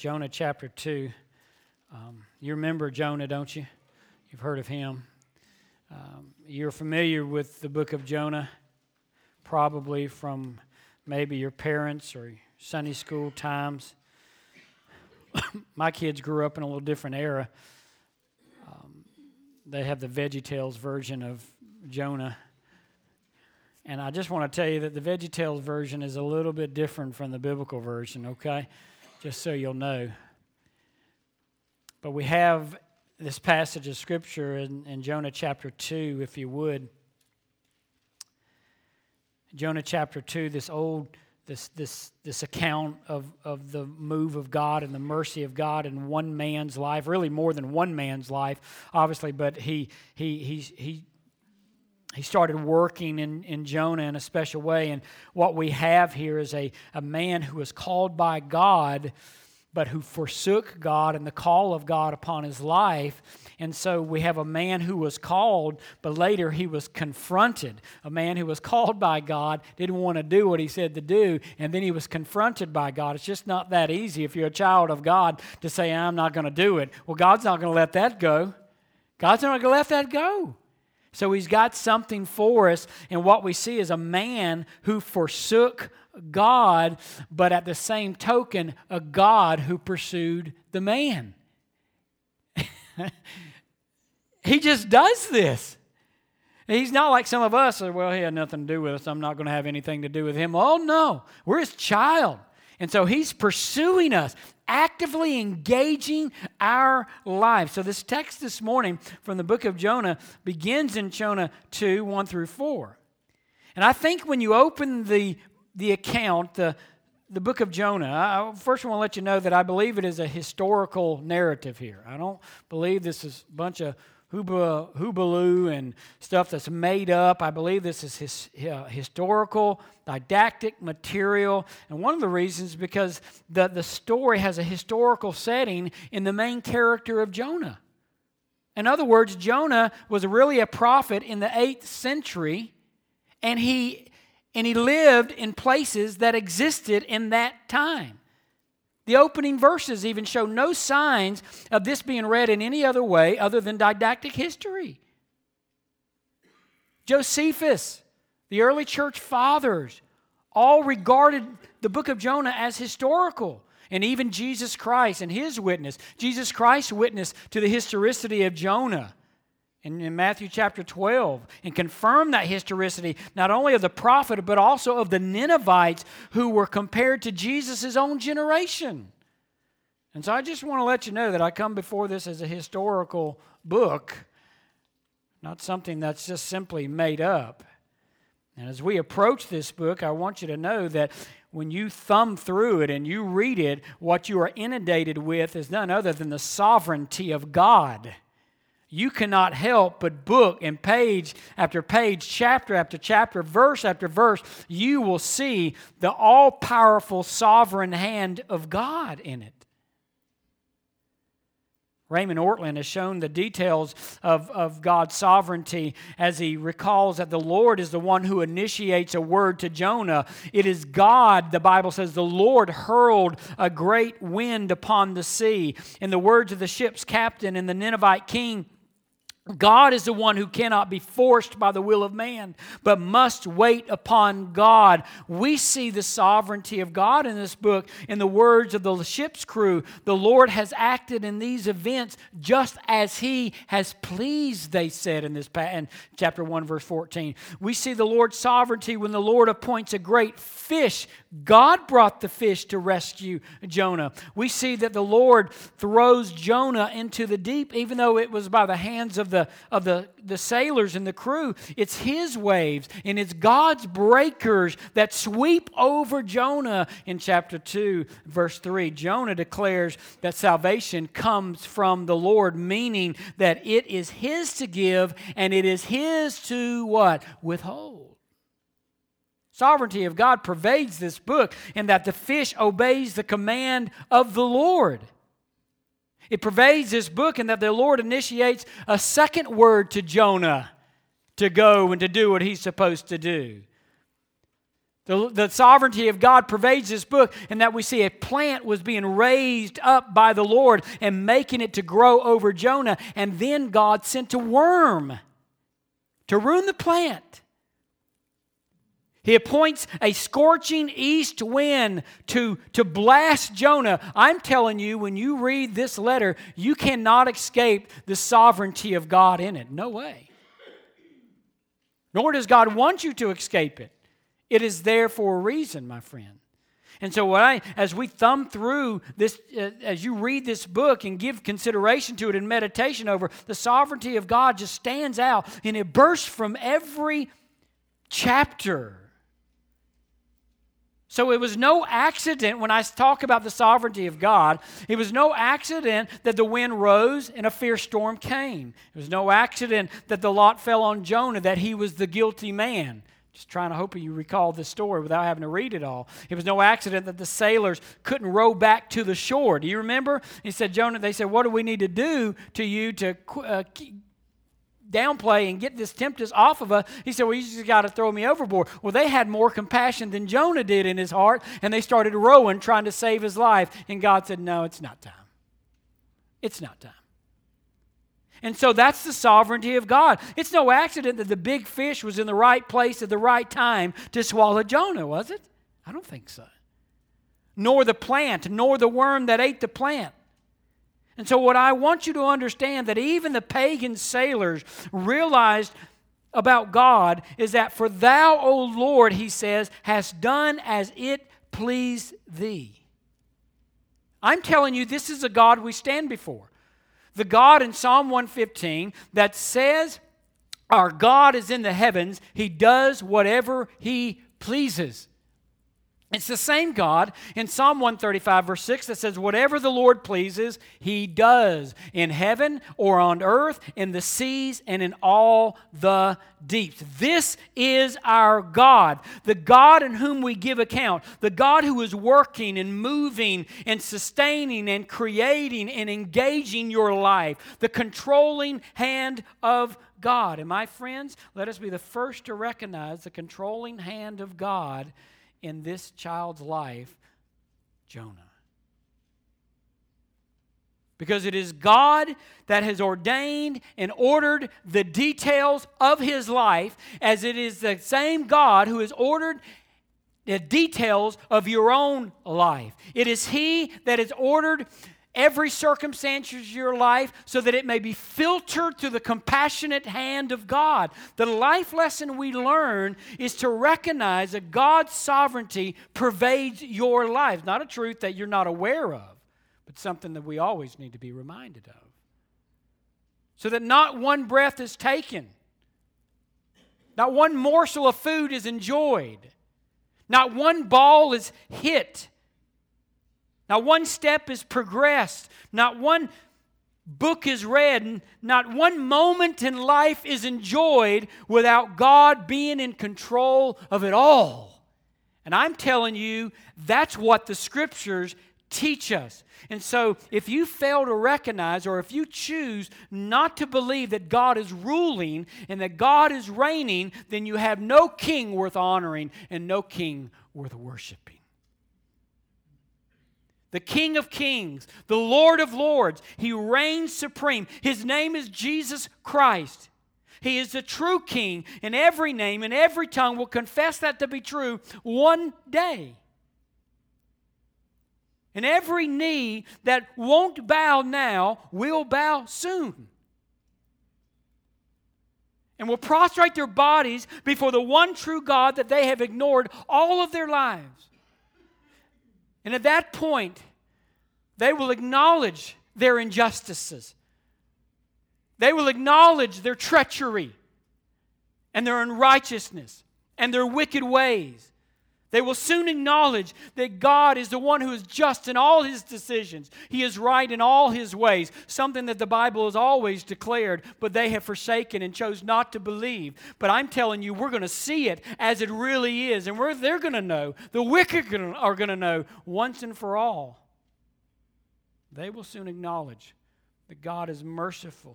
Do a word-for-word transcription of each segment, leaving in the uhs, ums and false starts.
Jonah chapter two. Um, you remember Jonah, don't you? You've heard of him. Um, you're familiar with the book of Jonah, probably from maybe your parents or Sunday school times. My kids grew up in a little different era. Um, they have the VeggieTales version of Jonah. And I just want to tell you that the VeggieTales version is a little bit different from the biblical version, okay? Just so you'll know. But we have this passage of Scripture in, in Jonah chapter two, if you would. Jonah chapter two, this old, this this this account of, of the move of God and the mercy of God in one man's life, really more than one man's life, obviously, but he he he he He started working in, in Jonah in a special way. And what we have here is a, a man who was called by God, but who forsook God and the call of God upon his life. And so we have a man who was called, but later he was confronted. A man who was called by God, didn't want to do what he said to do, and then he was confronted by God. It's just not that easy if you're a child of God to say, I'm not going to do it. Well, God's not going to let that go. God's not going to let that go. So he's got something for us, and what we see is a man who forsook God, but at the same token, a God who pursued the man. He just does this. He's not like some of us, well, he had nothing to do with us, I'm not going to have anything to do with him. Oh, no, we're his child. And so he's pursuing us, actively engaging our lives. So this text this morning from the book of Jonah begins in Jonah two, one through four. And I think when you open the, the account, the, the book of Jonah, I first want to let you know that I believe it is a historical narrative here. I don't believe this is a bunch of hooba, hoobaloo and stuff that's made up. I believe this is his, uh, historical, didactic material. And one of the reasons is because the, the story has a historical setting in the main character of Jonah. In other words, Jonah was really a prophet in the eighth century, and he, and he lived in places that existed in that time. The opening verses even show no signs of this being read in any other way other than didactic history. Josephus, the early church fathers, all regarded the book of Jonah as historical. And even Jesus Christ and his witness. Jesus Christ's witness to the historicity of Jonah in, in Matthew chapter twelve, and confirmed that historicity not only of the prophet but also of the Ninevites who were compared to Jesus' own generation. And so I just want to let you know that I come before this as a historical book, not something that's just simply made up. And as we approach this book, I want you to know that when you thumb through it and you read it, what you are inundated with is none other than the sovereignty of God. You cannot help but book and page after page, chapter after chapter, verse after verse, you will see the all-powerful sovereign hand of God in it. Raymond Ortlund has shown the details of, of God's sovereignty as he recalls that the Lord is the one who initiates a word to Jonah. It is God, the Bible says, the Lord hurled a great wind upon the sea. In the words of the ship's captain and the Ninevite king, God is the one who cannot be forced by the will of man, but must wait upon God. We see the sovereignty of God in this book in the words of the ship's crew. The Lord has acted in these events just as He has pleased, they said in this in chapter one, verse fourteen. We see the Lord's sovereignty when the Lord appoints a great fish. God brought the fish to rescue Jonah. We see that the Lord throws Jonah into the deep, even though it was by the hands of the The, of the, the sailors and the crew. It's His waves and it's God's breakers that sweep over Jonah in chapter two, verse three. Jonah declares that salvation comes from the Lord, meaning that it is His to give and it is His to what? Withhold. Sovereignty of God pervades this book in that the fish obeys the command of the Lord. It pervades this book in that the Lord initiates a second word to Jonah to go and to do what he's supposed to do. The, the sovereignty of God pervades this book, and that we see a plant was being raised up by the Lord and making it to grow over Jonah. And then God sent a worm to ruin the plant. He appoints a scorching east wind to, to blast Jonah. I'm telling you, when you read this letter, you cannot escape the sovereignty of God in it. No way. Nor does God want you to escape it. It is there for a reason, my friend. And so what I, as we thumb through this, uh, as you read this book and give consideration to it and meditation over, the sovereignty of God just stands out, and it bursts from every chapter. So it was no accident when I talk about the sovereignty of God, it was no accident that the wind rose and a fierce storm came. It was no accident that the lot fell on Jonah, that he was the guilty man. Just trying to hope you recall this story without having to read it all. It was no accident that the sailors couldn't row back to the shore. Do you remember? He said, Jonah, they said, what do we need to do to you to uh, downplay and get this tempest off of us? He said, well, you just got to throw me overboard. Well, they had more compassion than Jonah did in his heart, and they started rowing, trying to save his life. And God said, no, it's not time. It's not time. And so that's the sovereignty of God. It's no accident that the big fish was in the right place at the right time to swallow Jonah, was it? I don't think so. Nor the plant, nor the worm that ate the plant. And so what I want you to understand, that even the pagan sailors realized about God, is that for thou, O Lord, he says, hast done as it pleased thee. I'm telling you, this is a God we stand before. The God in Psalm one fifteen that says, our God is in the heavens. He does whatever He pleases. It's the same God in Psalm one thirty-five, verse six, that says, whatever the Lord pleases, He does, in heaven or on earth, in the seas and in all the deeps. This is our God, the God in whom we give account, the God who is working and moving and sustaining and creating and engaging your life, the controlling hand of God. And my friends, let us be the first to recognize the controlling hand of God in this child's life, Jonah. Because it is God that has ordained and ordered the details of his life, as it is the same God who has ordered the details of your own life. It is He that has ordered every circumstance of your life so that it may be filtered through the compassionate hand of God. The life lesson we learn is to recognize that God's sovereignty pervades your life. Not a truth that you're not aware of, but something that we always need to be reminded of. So that not one breath is taken. Not one morsel of food is enjoyed. Not one ball is hit. Not one step is progressed. Not one book is read. Not one moment in life is enjoyed without God being in control of it all. And I'm telling you, that's what the Scriptures teach us. And so if you fail to recognize, or if you choose not to believe that God is ruling and that God is reigning, then you have no king worth honoring and no king worth worshiping. The King of Kings, the Lord of Lords, He reigns supreme. His name is Jesus Christ. He is the true King, and every name and every tongue will confess that to be true one day. And every knee that won't bow now will bow soon. And will prostrate their bodies before the one true God that they have ignored all of their lives. And at that point, they will acknowledge their injustices. They will acknowledge their treachery and their unrighteousness and their wicked ways. They will soon acknowledge that God is the one who is just in all His decisions. He is right in all His ways, something that the Bible has always declared, but they have forsaken and chose not to believe. But I'm telling you, we're going to see it as it really is, and we're, they're going to know, the wicked are going to know once and for all. They will soon acknowledge that God is merciful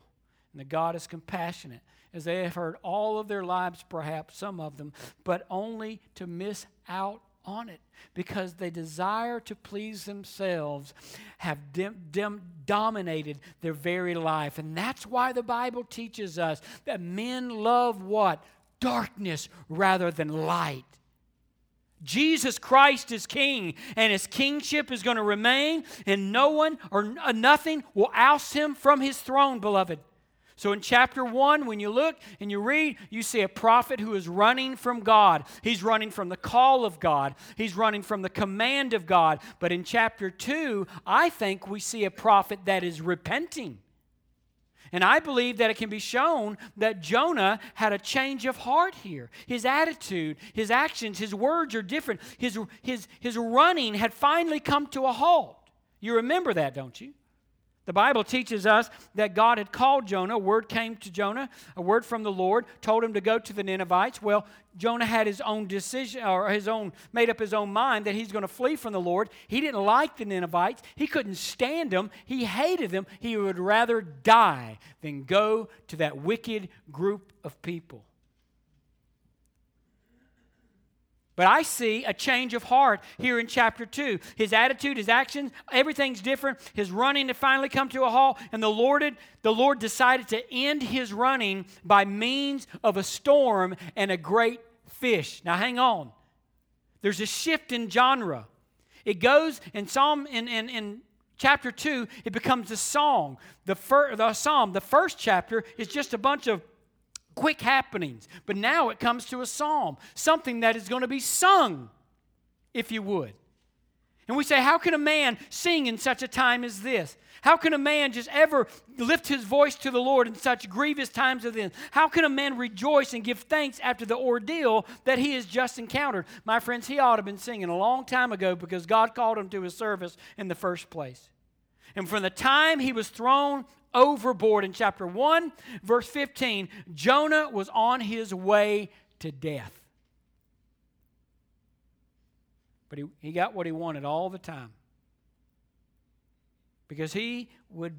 And that God is compassionate, as they have heard all of their lives, perhaps some of them, but only to miss out on it because they desire to please themselves, have dim, dim, dominated their very life. And that's why the Bible teaches us that men love what? Darkness rather than light. Jesus Christ is king, and his kingship is going to remain, and no one or nothing will oust him from his throne, beloved. So in chapter one, when you look and you read, you see a prophet who is running from God. He's running from the call of God. He's running from the command of God. But in chapter two, I think we see a prophet that is repenting. And I believe that it can be shown that Jonah had a change of heart here. His attitude, his actions, his words are different. His, his, his running had finally come to a halt. You remember that, don't you? The Bible teaches us that God had called Jonah. A word came to Jonah, a word from the Lord, told him to go to the Ninevites. Well, Jonah had his own decision, or his own, made up his own mind that he's going to flee from the Lord. He didn't like the Ninevites. He couldn't stand them. He hated them. He would rather die than go to that wicked group of people. But I see a change of heart here in chapter two. His attitude, his actions, everything's different. His running had finally come to a halt, and the Lord, had, the Lord decided to end his running by means of a storm and a great fish. Now hang on. There's a shift in genre. It goes in Psalm in, in, in chapter two, it becomes a song. The, fir, the psalm, the first chapter is just a bunch of quick happenings. But now it comes to a psalm, something that is going to be sung, if you would. And we say, how can a man sing in such a time as this? How can a man just ever lift his voice to the Lord in such grievous times as this? How can a man rejoice and give thanks after the ordeal that he has just encountered? My friends, he ought to have been singing a long time ago because God called him to his service in the first place. And from the time he was thrown overboard in chapter one, verse fifteen, Jonah was on his way to death. But he, he got what he wanted all the time. Because he would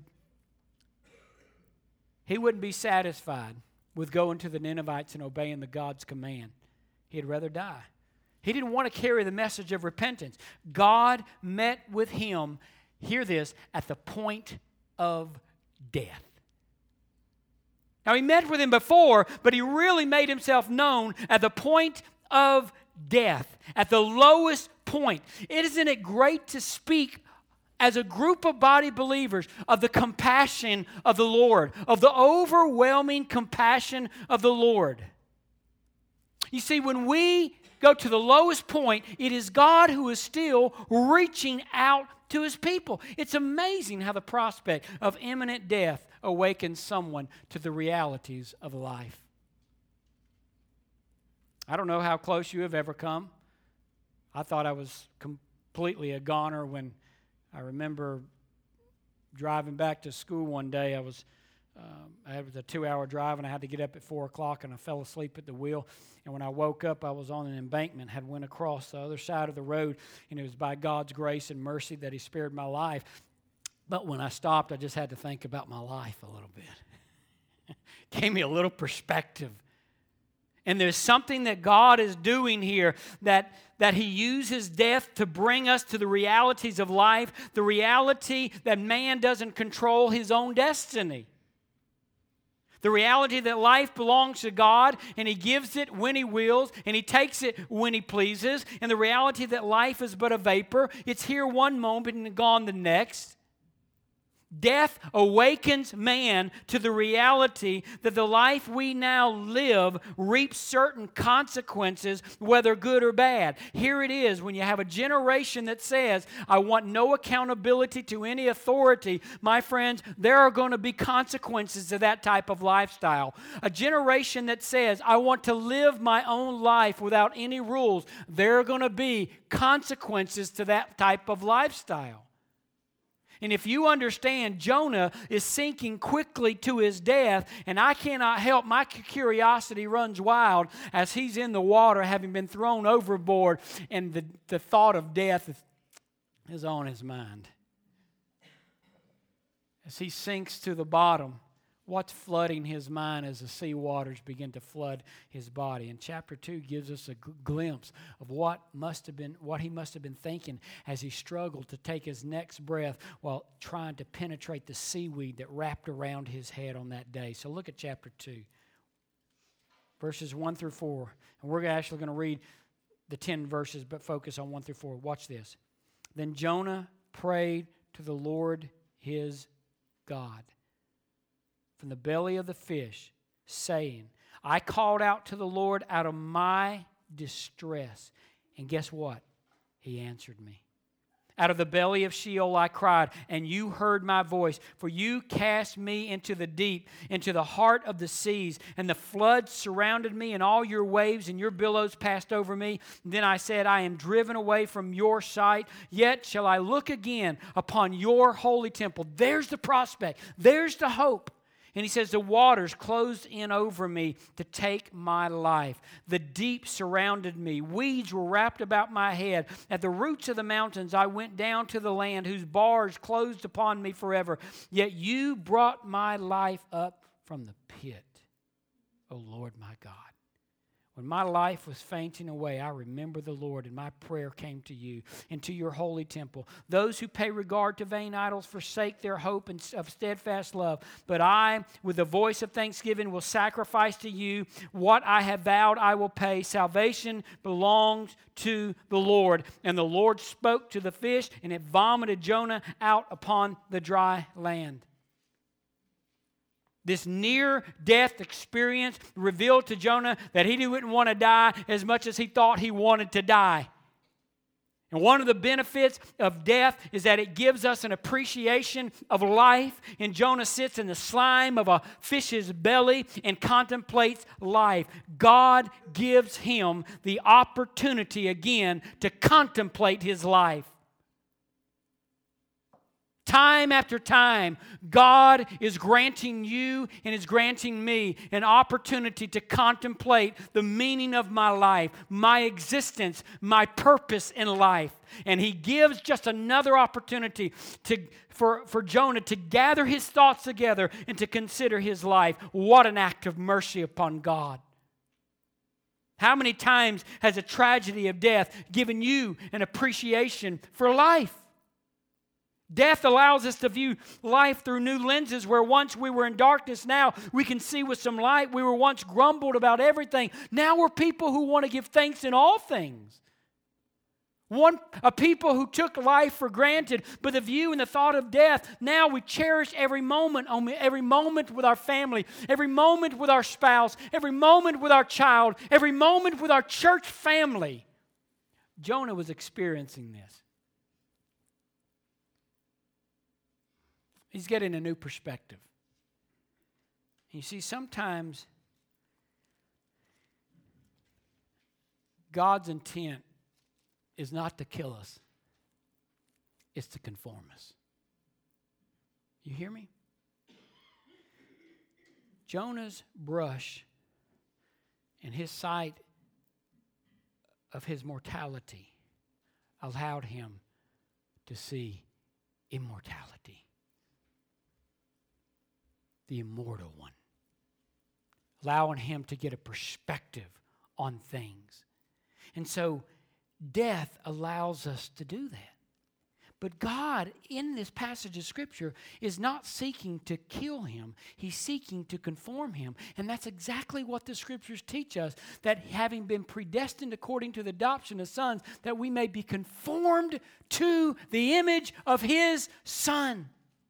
he wouldn't be satisfied with going to the Ninevites and obeying the God's command. He'd rather die. He didn't want to carry the message of repentance. God met with him, hear this, at the point of death. Now, he met with him before, but he really made himself known at the point of death, at the lowest point. Isn't it great to speak as a group of body believers of the compassion of the Lord, of the overwhelming compassion of the Lord? You see, when we go to the lowest point, it is God who is still reaching out to his people. It's amazing how the prospect of imminent death awakens someone to the realities of life. I don't know how close you have ever come. I thought I was completely a goner when I remember driving back to school one day. I was Um, it was a two-hour drive, and I had to get up at four o'clock, and I fell asleep at the wheel. And when I woke up, I was on an embankment, had went across the other side of the road, and it was by God's grace and mercy that he spared my life. But when I stopped, I just had to think about my life a little bit. Gave me a little perspective. And there's something that God is doing here, that, that he uses death to bring us to the realities of life, the reality that man doesn't control his own destiny. The reality that life belongs to God, and he gives it when he wills, and he takes it when he pleases. And the reality that life is but a vapor. It's here one moment and gone the next. Death awakens man to the reality that the life we now live reaps certain consequences, whether good or bad. Here it is, when you have a generation that says, I want no accountability to any authority, my friends, there are going to be consequences to that type of lifestyle. A generation that says, I want to live my own life without any rules, there are going to be consequences to that type of lifestyle. And if you understand, Jonah is sinking quickly to his death, and I cannot help, my curiosity runs wild as he's in the water, having been thrown overboard, and the, the thought of death is, is on his mind. As he sinks to the bottom, What's flooding his mind as the sea waters begin to flood his body? And chapter two gives us a g- glimpse of what must have been, what he must have been thinking as he struggled to take his next breath while trying to penetrate the seaweed that wrapped around his head on that day. So look at chapter two, verses one through four. And we're actually going to read the ten verses, but focus on one through four. Watch this. Then Jonah prayed to the Lord his God from the belly of the fish, saying, I called out to the Lord out of my distress. And guess what? He answered me. Out of the belly of Sheol I cried, and you heard my voice. For you cast me into the deep, into the heart of the seas, and the floods surrounded me, and all your waves and your billows passed over me. And then I said, I am driven away from your sight, yet shall I look again upon your holy temple. There's the prospect. There's the hope. And he says, the waters closed in over me to take my life. The deep surrounded me. Weeds were wrapped about my head. At the roots of the mountains I went down to the land, whose bars closed upon me forever. Yet you brought my life up from the pit, O Lord my God. When my life was fainting away, I remembered the Lord, and my prayer came to you and to your holy temple. Those who pay regard to vain idols forsake their hope of steadfast love. But I, with the voice of thanksgiving, will sacrifice to you what I have vowed I will pay. Salvation belongs to the Lord. And the Lord spoke to the fish, and it vomited Jonah out upon the dry land. This near-death experience revealed to Jonah that he didn't want to die as much as he thought he wanted to die. And one of the benefits of death is that it gives us an appreciation of life. And Jonah sits in the slime of a fish's belly and contemplates life. God gives him the opportunity again to contemplate his life. Time after time, God is granting you and is granting me an opportunity to contemplate the meaning of my life, my existence, my purpose in life. And He gives just another opportunity to, for, for Jonah to gather his thoughts together and to consider his life. What an act of mercy upon God. How many times has a tragedy of death given you an appreciation for life? Death allows us to view life through new lenses where once we were in darkness, now we can see with some light. We were once grumbled about everything. Now we're people who want to give thanks in all things. One, a people who took life for granted, but the view and the thought of death, now we cherish every moment, every moment with our family, every moment with our spouse, every moment with our child, every moment with our church family. Jonah was experiencing this. He's getting a new perspective. You see, sometimes God's intent is not to kill us. It's to conform us. You hear me? Jonah's brush and his sight of his mortality allowed him to see immortality. The immortal one, allowing him to get a perspective on things. And so death allows us to do that. But God, in this passage of Scripture, is not seeking to kill him. He's seeking to conform him. And that's exactly what the Scriptures teach us, that having been predestined according to the adoption of sons, that we may be conformed to the image of His Son.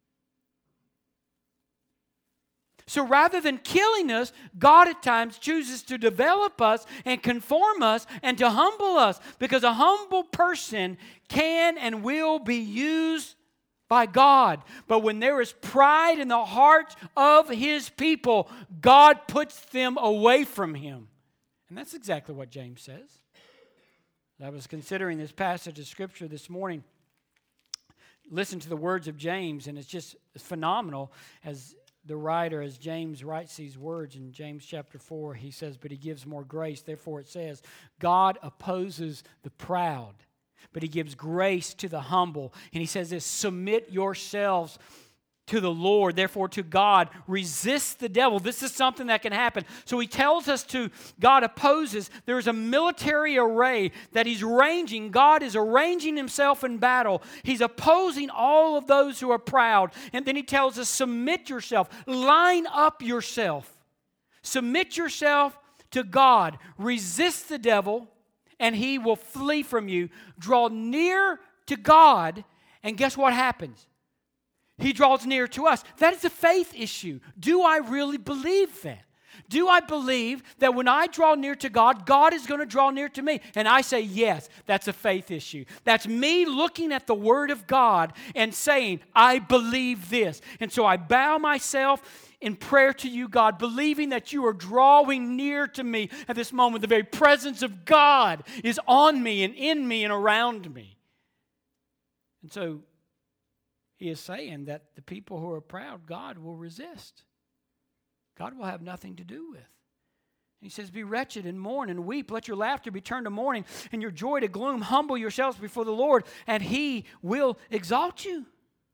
So rather than killing us, God at times chooses to develop us and conform us and to humble us, because a humble person can and will be used by God. But when there is pride in the heart of His people, God puts them away from Him. And that's exactly what James says. I was considering this passage of Scripture this morning. Listen to the words of James, and it's just phenomenal as the writer, as James writes these words in James chapter four, he says, but he gives more grace. Therefore it says, God opposes the proud, but He gives grace to the humble. And he says this, submit yourselves to the Lord, therefore to God, resist the devil. This is something that can happen. So he tells us to, God opposes. There's a military array that he's ranging. God is arranging himself in battle. He's opposing all of those who are proud. And then he tells us, submit yourself. Line up yourself. Submit yourself to God. Resist the devil, and he will flee from you. Draw near to God, and guess what happens? He draws near to us. That is a faith issue. Do I really believe that? Do I believe that when I draw near to God, God is going to draw near to me? And I say, yes, that's a faith issue. That's me looking at the Word of God and saying, I believe this. And so I bow myself in prayer to you, God, believing that you are drawing near to me at this moment. The very presence of God is on me and in me and around me. And so he is saying that the people who are proud, God will resist. God will have nothing to do with. He says, be wretched and mourn and weep. Let your laughter be turned to mourning and your joy to gloom. Humble yourselves before the Lord, and he will exalt you.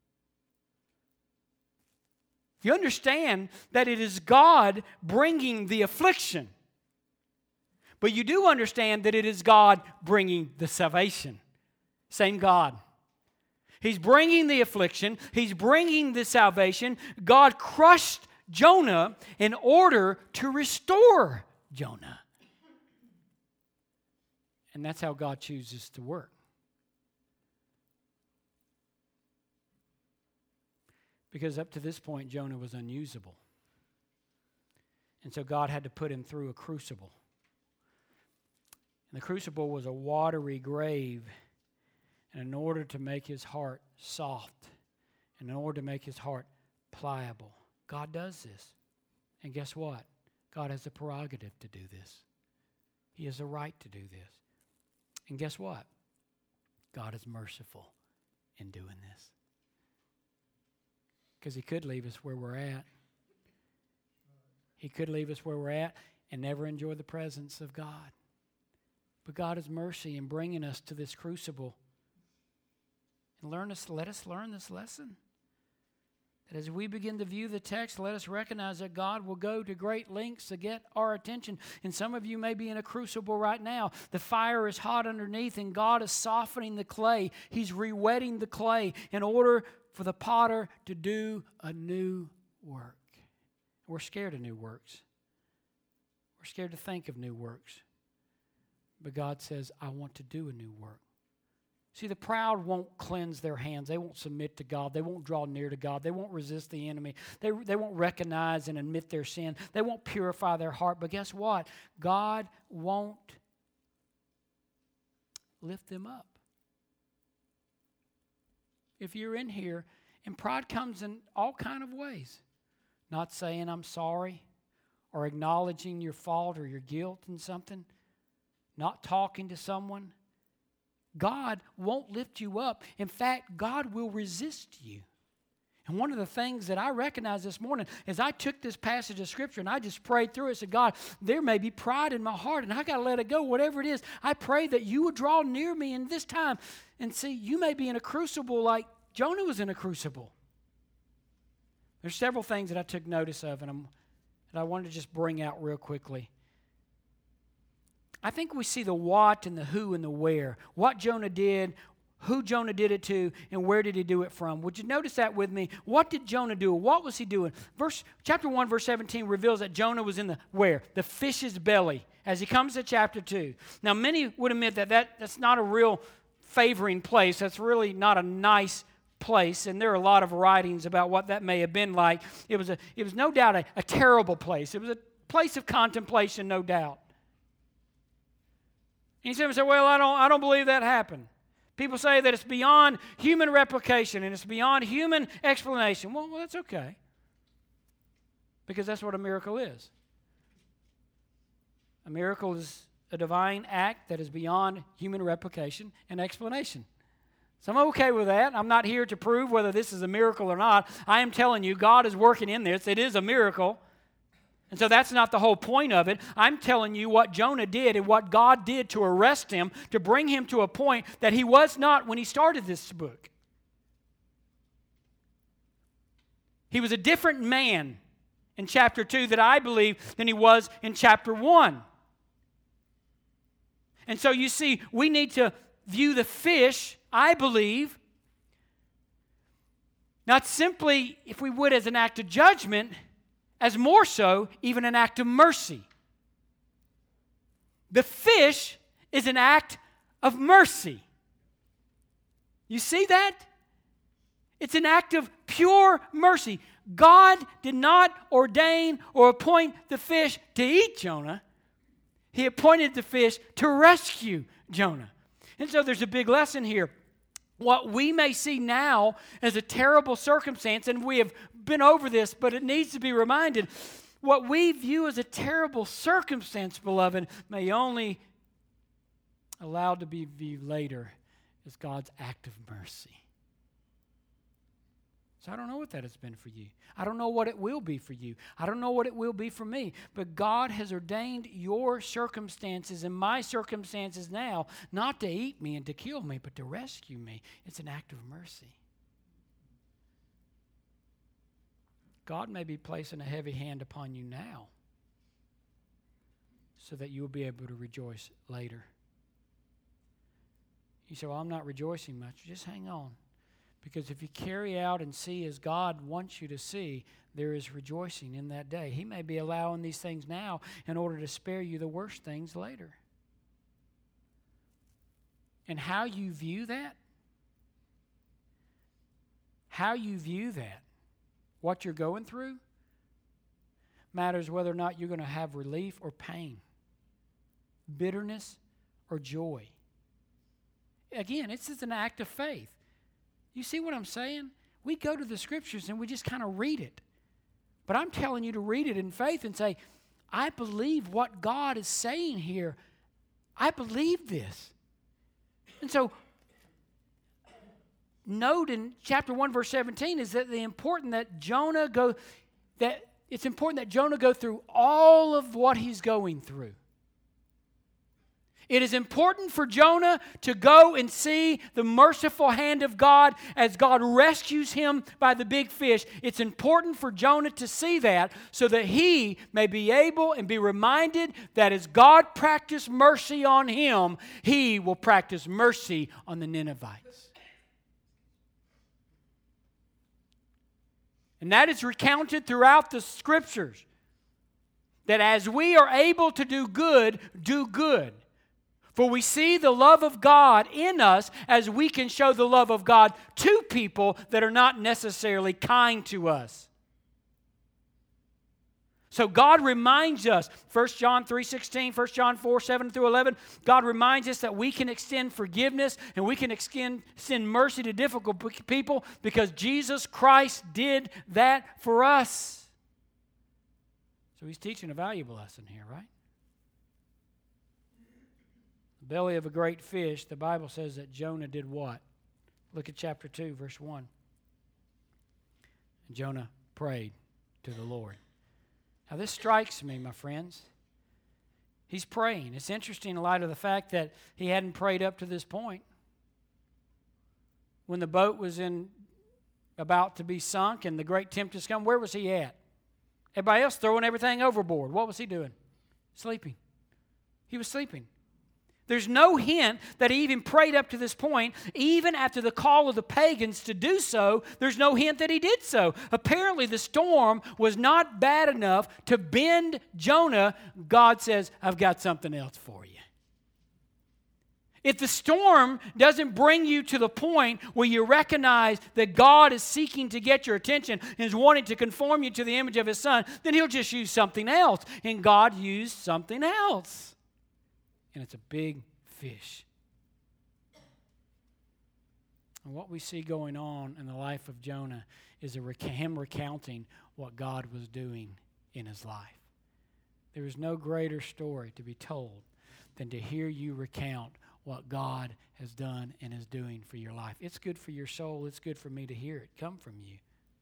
You understand that it is God bringing the affliction. But you do understand that it is God bringing the salvation. Same God. He's bringing the affliction. He's bringing the salvation. God crushed Jonah in order to restore Jonah. And that's how God chooses to work. Because up to this point, Jonah was unusable. And so God had to put him through a crucible. And the crucible was a watery grave. And in order to make his heart soft, and in order to make his heart pliable, God does this. And guess what? God has a prerogative to do this. He has a right to do this. And guess what? God is merciful in doing this. Because he could leave us where we're at. He could leave us where we're at and never enjoy the presence of God. But God is mercy in bringing us to this crucible. And learn us, let us learn this lesson. That as we begin to view the text, let us recognize that God will go to great lengths to get our attention. And some of you may be in a crucible right now. The fire is hot underneath, and God is softening the clay. He's re-wetting the clay in order for the potter to do a new work. We're scared of new works. We're scared to think of new works. But God says, I want to do a new work. See, the proud won't cleanse their hands. They won't submit to God. They won't draw near to God. They won't resist the enemy. They, they won't recognize and admit their sin. They won't purify their heart. But guess what? God won't lift them up. If you're in here, and pride comes in all kind of ways. Not saying I'm sorry, or acknowledging your fault or your guilt in something. Not talking to someone. God won't lift you up. In fact, God will resist you. And one of the things that I recognized this morning is I took this passage of Scripture and I just prayed through it and said, God, there may be pride in my heart and I got to let it go, whatever it is. I pray that you would draw near me in this time. And see, you may be in a crucible like Jonah was in a crucible. There's several things that I took notice of and, I'm, and I wanted to just bring out real quickly. I think we see the what and the who and the where. What Jonah did, who Jonah did it to, and where did he do it from. Would you notice that with me? What did Jonah do? What was he doing? Verse, chapter one, verse seventeen reveals that Jonah was in the where? The fish's belly as he comes to chapter two. Now, many would admit that, that that's not a real favoring place. That's really not a nice place, and there are a lot of writings about what that may have been like. It was, a, it was no doubt a, a terrible place. It was a place of contemplation, no doubt. And you say, well, I don't, I don't believe that happened. People say that it's beyond human replication and it's beyond human explanation. Well, well, that's okay. Because that's what a miracle is. A miracle is a divine act that is beyond human replication and explanation. So I'm okay with that. I'm not here to prove whether this is a miracle or not. I am telling you, God is working in this. It is a miracle. And so that's not the whole point of it. I'm telling you what Jonah did and what God did to arrest him, to bring him to a point that he was not when he started this book. He was a different man in chapter two that I believe than he was in chapter one. And so you see, we need to view the fish, I believe, not simply, if we would, as an act of judgment, as more so, even an act of mercy. The fish is an act of mercy. You see that? It's an act of pure mercy. God did not ordain or appoint the fish to eat Jonah. He appointed the fish to rescue Jonah. And so there's a big lesson here. What we may see now as a terrible circumstance, and we have been over this, but it needs to be reminded, what we view as a terrible circumstance, beloved, may only allowed to be viewed later as God's act of mercy. So I don't know what that has been for you. I don't know what it will be for you. I don't know what it will be for me. But God has ordained your circumstances and my circumstances now not to eat me and to kill me, but to rescue me. It's an act of mercy. God may be placing a heavy hand upon you now so that you will be able to rejoice later. You say, well, I'm not rejoicing much. Just hang on. Because if you carry out and see as God wants you to see, there is rejoicing in that day. He may be allowing these things now in order to spare you the worst things later. And how you view that, how you view that, what you're going through, matters whether or not you're going to have relief or pain, bitterness or joy. Again, it's just an act of faith. You see what I'm saying? We go to the Scriptures and we just kind of read it. But I'm telling you to read it in faith and say, I believe what God is saying here. I believe this. And so, note in chapter one, verse seventeen, is that the important that Jonah go, that it's important that Jonah go through all of what he's going through. It is important for Jonah to go and see the merciful hand of God as God rescues him by the big fish. It's important for Jonah to see that so that he may be able and be reminded that as God practiced mercy on him, he will practice mercy on the Ninevites. And that is recounted throughout the Scriptures. That as we are able to do good, do good. For we see the love of God in us as we can show the love of God to people that are not necessarily kind to us. So God reminds us, First John three sixteen, First John four seven through eleven, God reminds us that we can extend forgiveness and we can extend, extend mercy to difficult people because Jesus Christ did that for us. So He's teaching a valuable lesson here, right? Belly of a great fish, the Bible says that Jonah did what? Look at chapter two, verse one. And Jonah prayed to the Lord. Now this strikes me, my friends. He's praying. It's interesting in light of the fact that he hadn't prayed up to this point. When the boat was in about to be sunk and the great tempest come, where was he at? Everybody else throwing everything overboard. What was he doing? Sleeping. He was sleeping. There's no hint that he even prayed up to this point. Even after the call of the pagans to do so, there's no hint that he did so. Apparently the storm was not bad enough to bend Jonah. God says, I've got something else for you. If the storm doesn't bring you to the point where you recognize that God is seeking to get your attention and is wanting to conform you to the image of His Son, then He'll just use something else. And God used something else. And it's a big fish. And what we see going on in the life of Jonah is a rec- him recounting what God was doing in his life. There is no greater story to be told than to hear you recount what God has done and is doing for your life. It's good for your soul. It's good for me to hear it come from you.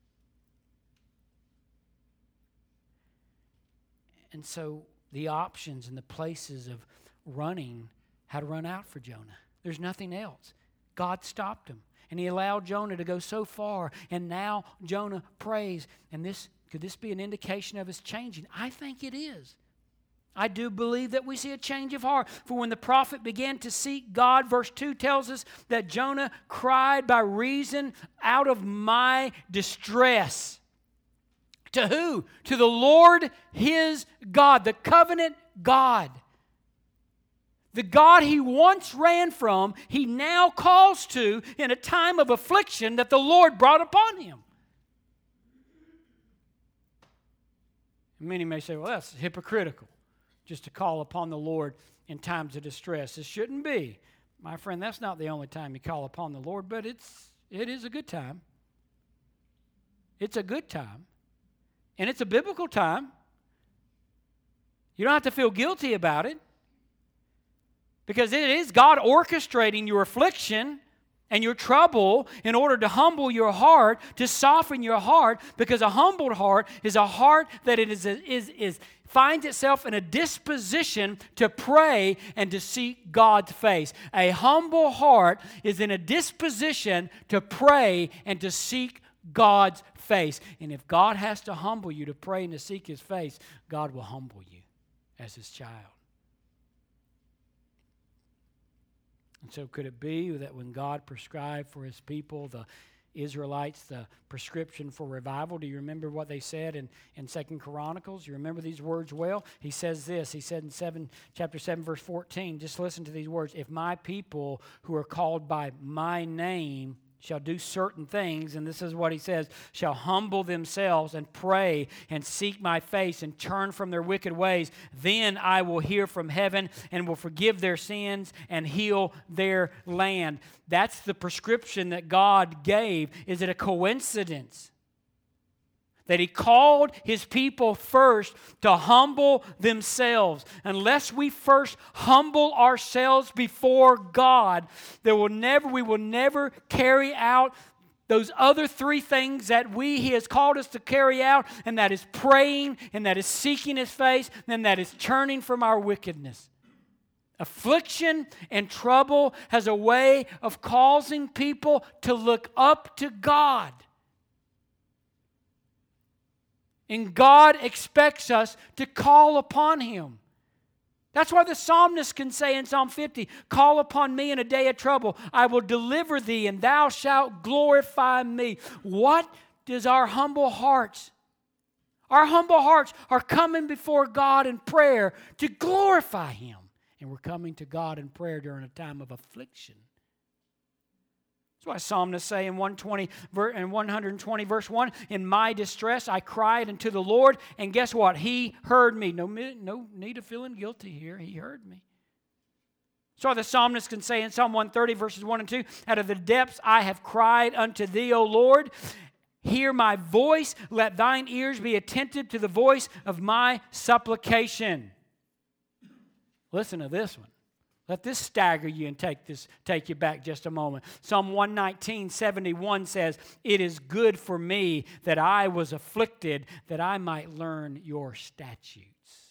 And so the options and the places of running had run out for Jonah. There's nothing else. God stopped him. And he allowed Jonah to go so far. And now Jonah prays. And this could this be an indication of his changing? I think it is. I do believe that we see a change of heart. For when the prophet began to seek God, verse two tells us that Jonah cried by reason out of my distress. To who? To the Lord his God, the covenant God. The God he once ran from, he now calls to in a time of affliction that the Lord brought upon him. Many may say, well, that's hypocritical, just to call upon the Lord in times of distress. It shouldn't be. My friend, that's not the only time you call upon the Lord, but it's it is a good time. It's a good time. And it's a biblical time. You don't have to feel guilty about it, because it is God orchestrating your affliction and your trouble in order to humble your heart, to soften your heart, because a humbled heart is a heart that it is, is, is finds itself in a disposition to pray and to seek God's face. A humble heart is in a disposition to pray and to seek God's face. And if God has to humble you to pray and to seek His face, God will humble you as His child. And so could it be that when God prescribed for His people, the Israelites, the prescription for revival, do you remember what they said in, in Second Chronicles? You remember these words well? He says this, he said in seven, chapter seven, verse fourteen, just listen to these words. If my people who are called by my name shall do certain things, and this is what he says, shall humble themselves and pray and seek my face and turn from their wicked ways, then I will hear from heaven and will forgive their sins and heal their land. That's the prescription that God gave. Is it a coincidence that He called His people first to humble themselves? Unless we first humble ourselves before God, there will never, we will never carry out those other three things that we He has called us to carry out, and that is praying, and that is seeking His face, and that is turning from our wickedness. Affliction and trouble has a way of causing people to look up to God. And God expects us to call upon Him. That's why the psalmist can say in Psalm fifty, call upon me in a day of trouble. I will deliver thee, and thou shalt glorify me. What does our humble hearts, our humble hearts are coming before God in prayer to glorify Him. And we're coming to God in prayer during a time of affliction. That's why psalmists say in one twenty and one twenty verse one, in my distress I cried unto the Lord, and guess what? He heard me. No, no need of feeling guilty here. He heard me. So the psalmist can say in Psalm one thirty verses one and two, out of the depths I have cried unto thee, O Lord. Hear my voice. Let thine ears be attentive to the voice of my supplication. Listen to this one. Let this stagger you and take this, take you back just a moment. Psalm one nineteen, seventy-one says, it is good for me that I was afflicted, that I might learn your statutes.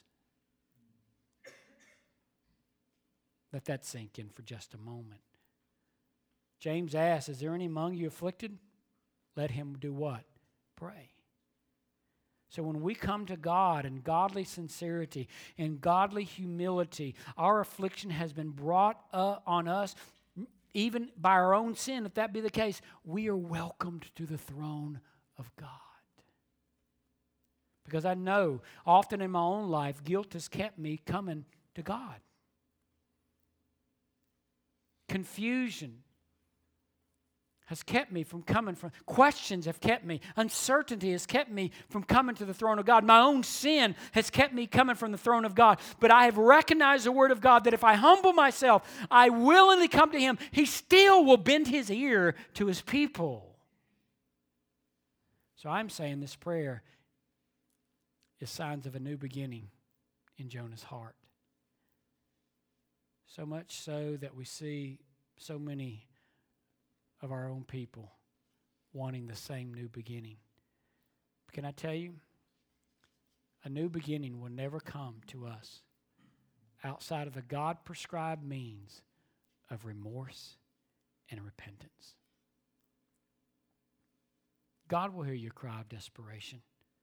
Let that sink in for just a moment. James asks, is there any among you afflicted? Let him do what? Pray. So when we come to God in godly sincerity, in godly humility, our affliction has been brought uh, on us even by our own sin. If that be the case, we are welcomed to the throne of God. Because I know often in my own life, guilt has kept me coming to God. Confusion has kept me from coming from, questions have kept me, uncertainty has kept me from coming to the throne of God. My own sin has kept me coming from the throne of God. But I have recognized the Word of God that if I humble myself, I willingly come to Him, He still will bend His ear to His people. So I'm saying this prayer is signs of a new beginning in Jonah's heart. So much so that we see so many of our own people wanting the same new beginning. Can I tell you, a new beginning will never come to us outside of the God-prescribed means of remorse and repentance. God will hear your cry of desperation.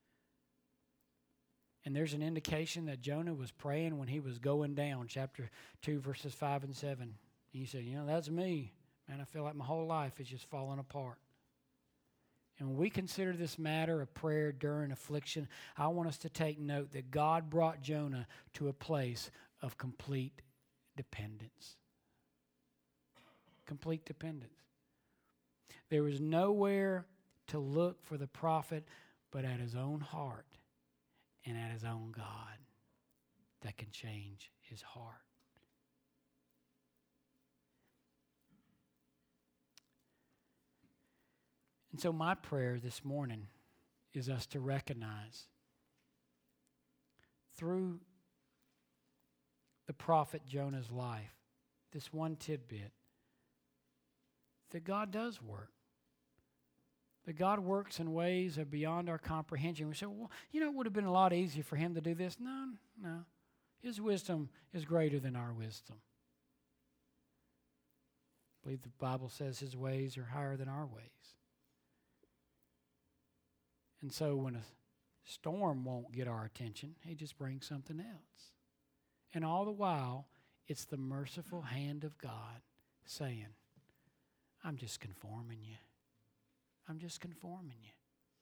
And there's an indication that Jonah was praying when he was going down, chapter two, verses five and seven. And he said, you know, that's me. Man, I feel like my whole life is just falling apart. And when we consider this matter of prayer during affliction, I want us to take note that God brought Jonah to a place of complete dependence. Complete dependence. There was nowhere to look for the prophet but at his own heart and at his own God that can change his heart. And so my prayer this morning is us to recognize through the prophet Jonah's life, this one tidbit, that God does work. That God works in ways that are beyond our comprehension. We say, well, you know, it would have been a lot easier for him to do this. No, no. His wisdom is greater than our wisdom. I believe the Bible says his ways are higher than our ways. And so when a storm won't get our attention, he just brings something else. And all the while, it's the merciful hand of God saying, I'm just conforming you. I'm just conforming you.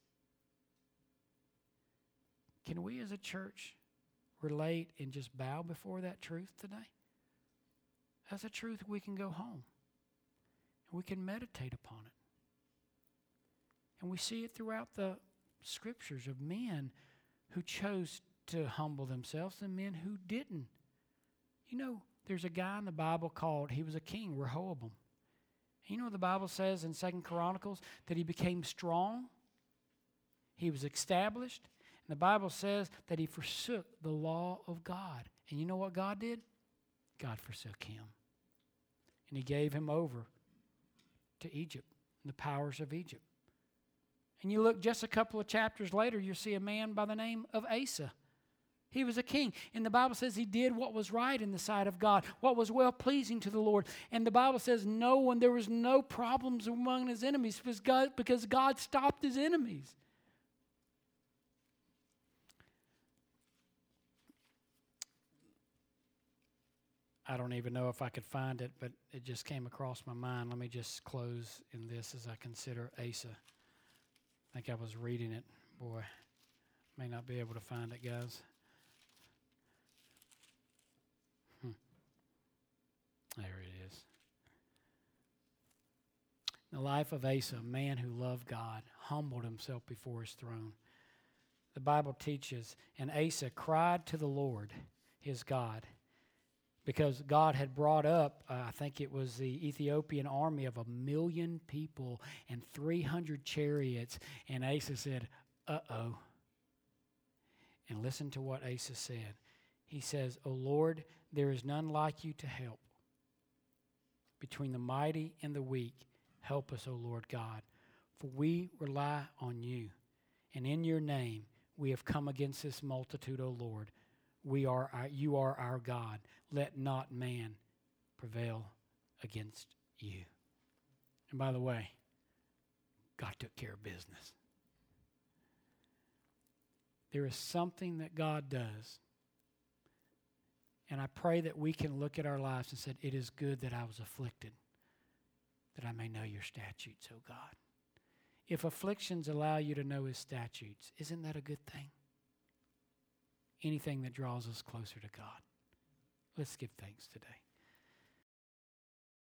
Can we as a church relate and just bow before that truth today? That's a truth we can go home and we can meditate upon it. And we see it throughout the scriptures of men who chose to humble themselves and men who didn't. You know, there's a guy in the Bible called, he was a king, Rehoboam. You know what the Bible says in Second Chronicles? That he became strong. He was established. And the Bible says that he forsook the law of God. And you know what God did? God forsook him. And he gave him over to Egypt, the powers of Egypt. And you look just a couple of chapters later, you see a man by the name of Asa. He was a king. And the Bible says he did what was right in the sight of God, what was well-pleasing to the Lord. And the Bible says no one, there was no problems among his enemies because God, because God stopped his enemies. I don't even know if I could find it, but it just came across my mind. Let me just close in this as I consider Asa. I think I was reading it. Boy, may not be able to find it, guys. Hmm. There it is. The life of Asa, a man who loved God, humbled himself before his throne. The Bible teaches, and Asa cried to the Lord, his God, because God had brought up, uh, I think it was the Ethiopian army of a million people and three hundred chariots. And Asa said, uh-oh. And listen to what Asa said. He says, O Lord, there is none like you to help. Between the mighty and the weak, help us, O Lord God. For we rely on you. And in your name we have come against this multitude, O Lord. We are our, you are our God. Let not man prevail against you. And by the way, God took care of business. There is something that God does. And I pray that we can look at our lives and say, it is good that I was afflicted, that I may know your statutes, O God. If afflictions allow you to know his statutes, isn't that a good thing? Anything that draws us closer to God. Let's give thanks today.